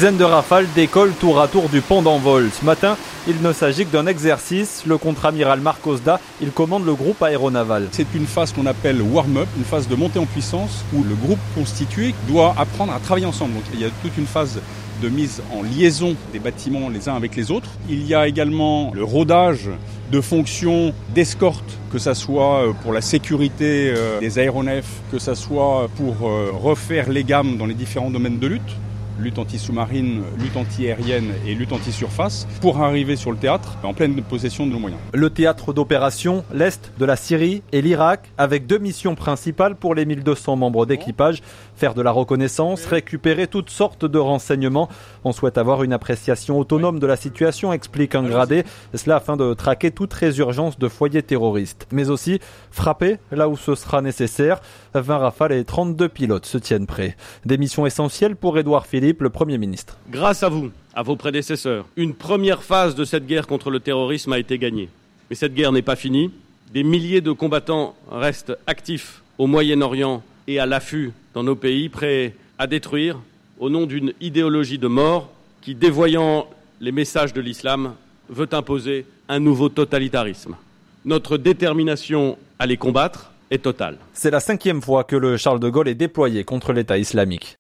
dizaine de rafales décollent tour à tour du pont d'envol. Ce matin, il ne s'agit que d'un exercice. Le contre-amiral Marc Osda, il commande le groupe aéronaval. C'est une phase qu'on appelle warm-up, une phase de montée en puissance où le groupe constitué doit apprendre à travailler ensemble. Donc il y a toute une phase de mise en liaison des bâtiments les uns avec les autres. Il y a également le rodage de fonctions d'escorte, que ça soit pour la sécurité des aéronefs, que ça soit pour refaire les gammes dans les différents domaines de lutte anti-sous-marine, lutte anti-aérienne et lutte anti-surface, pour arriver sur le théâtre en pleine possession de nos moyens. Le théâtre d'opération, l'Est de la Syrie et l'Irak, avec deux missions principales pour les 1200 membres d'équipage, faire de la reconnaissance, récupérer toutes sortes de renseignements. On souhaite avoir une appréciation autonome de la situation, explique un gradé, cela afin de traquer toute résurgence de foyers terroristes. Mais aussi frapper là où ce sera nécessaire. 20 rafales et 32 pilotes se tiennent prêts. Des missions essentielles pour Édouard Philippe, le Premier ministre. Grâce à vous, à vos prédécesseurs, une première phase de cette guerre contre le terrorisme a été gagnée. Mais cette guerre n'est pas finie. Des milliers de combattants restent actifs au Moyen-Orient et à l'affût dans nos pays, prêts à détruire au nom d'une idéologie de mort qui, dévoyant les messages de l'islam, veut imposer un nouveau totalitarisme. Notre détermination à les combattre est totale. C'est la 5e fois que le Charles de Gaulle est déployé contre l'État islamique.